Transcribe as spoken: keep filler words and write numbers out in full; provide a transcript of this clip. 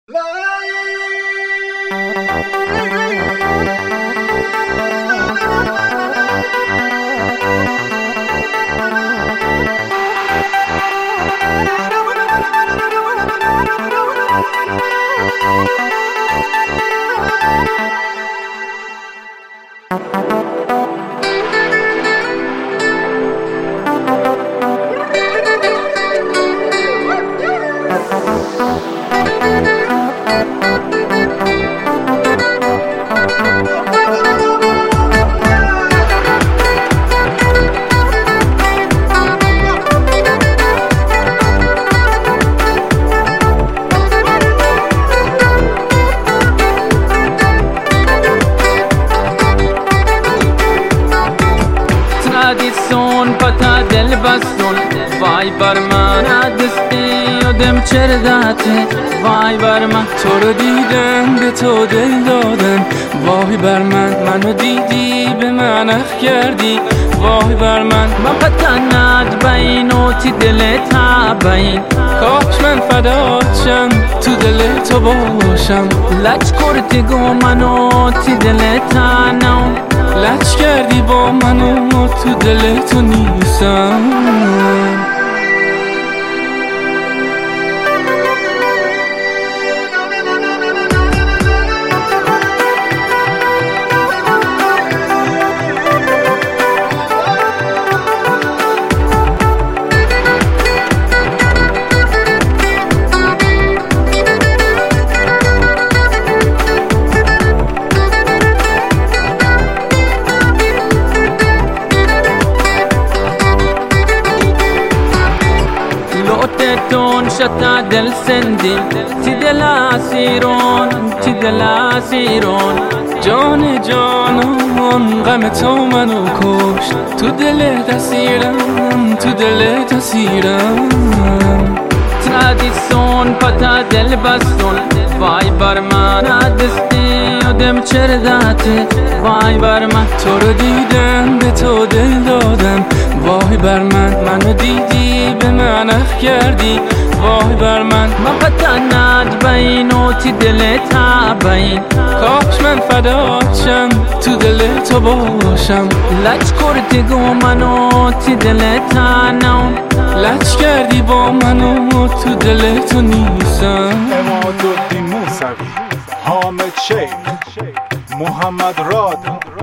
tradition پتا دل بستون وای بر من دستی یادم چردته وای بر من تو رو دیدم به تو دل دادم وای بر من منو دیدی به من اخ کردی وای بر من من پتا ند بین و تی دل تا بین کاش من فداشم تو دل تو باشم لچ کردی گو منو تی دل تا نو لچ کردی با منو تو دل تو نیستم تون شتا دل سندی تی دل اسیرون تی دل اسیرون جان جانم غم تو منو کش تو دل تسیرم تو دل تسیرم tradition پتا دل بستون وای بر من دستی یادم چردته وای بر من تو رو دیدم به تو دل دادم وای بر من منو دیدی به من اخ کردی وای بر من من پتا ند بین و تی دل تا بین کاش من فداشم تو دل تو باشم لچ کردی گو منو تی دل تا نو لچ کردی با منو تو دل تو نیستم. عمادالدین موسوی، حامد شیخ، محمد راد